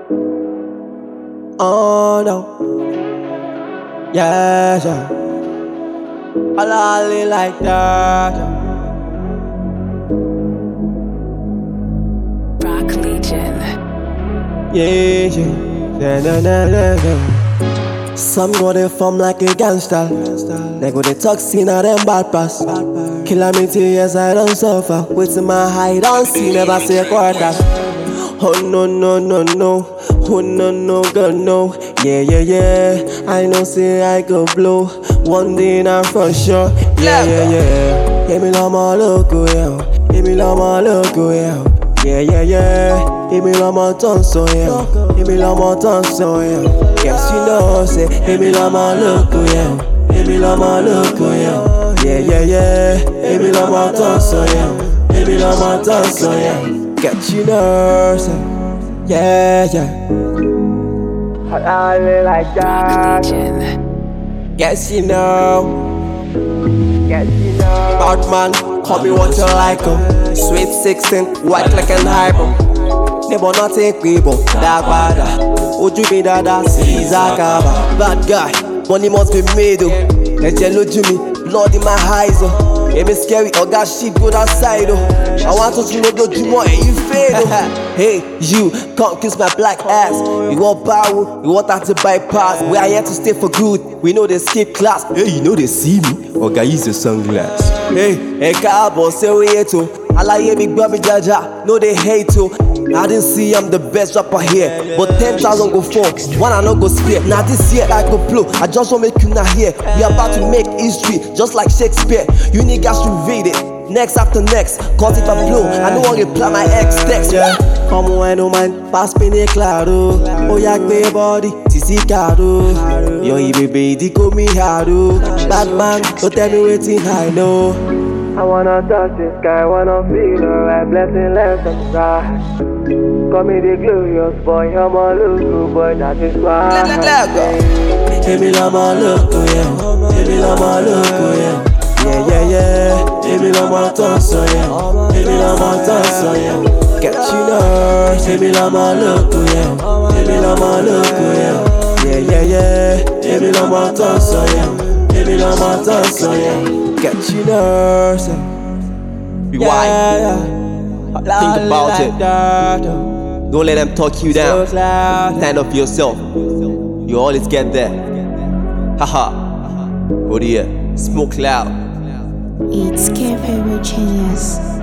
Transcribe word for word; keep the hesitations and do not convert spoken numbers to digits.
Oh no, yeah, yeah. I lolly like that. Rock Legion. Yeah, yeah, na na na na na. Some go they form like a gangster. They go they toxin at them bad pass. Kilometer years I don't suffer. Waiting my high don't see, never say a quarter. Oh no no no no, oh no no girl no. Yeah yeah yeah, I know say I go blow. One day now for sure. Yeah yeah yeah. Give me love my loco yeah. Give me love my loco yeah. Yeah yeah yeah. Give me love my tongue so yeah. Give me love my tongue so yeah. Guess you know say. Give me love my loco yeah. Give me love my loco yeah. Yeah yeah yeah. Give me love my tongue so yeah. Give me love my tongue so yeah. Get you nerves, yeah, yeah. I live like that. Guess you know. Guess you know. Bad man, call me what you like, oh. Sweet sixteen, white like an hypo. Never nothing people, dark bad. Would you be that Caesar Kaba? Bad guy, money must be made, oh. Let you look to me, blood in my eyes, oh. It be scary, oh God, shit go outside, oh. I want to know do you more and you fail, oh. Hey, you, can't kiss my black ass. You want power, you want that to bypass. We are here to stay for good, we know they skip class. Hey, you know they see me, oh God, use your sunglass. Hey, hey, cowboy, say we here too. I like big baby jaja, no they hate too. I didn't see I'm the best rapper here, but ten thousand go fall, one I no go spare. Now this year I go blow, I just want make you not hear. We about to make history, just like Shakespeare. You niggas should read it, next after next. Cause if I blow, I don't want to reply my ex text. Yeah. Come on, no man, pass me the claro. Oh yeah, baby body, Tisi Caro. Yo, baby, di go me haro. Bad man, don't tell me waiting I know. I wanna touch the sky, wanna feel the right blessing left inside. Call me the glorious boy, I'm a local boy, that is why. Give me love my loco, yeah. Give me love my loco, yeah. Yeah, yeah, yeah. Give me love my tongue, so yeah. Give me love my tongue, so yeah. Get you nerves. Give me love my loco, yeah. Give me love my loco, yeah. Yeah, yeah, yeah. Give me love my tongue, so yeah. Give me love my tongue, so yeah. Get you nerves. Be wise. Think about it. Don't let them talk you down. Stand up for yourself. You always get there. Haha. Oh dear. Smoke loud. It's K P Genius.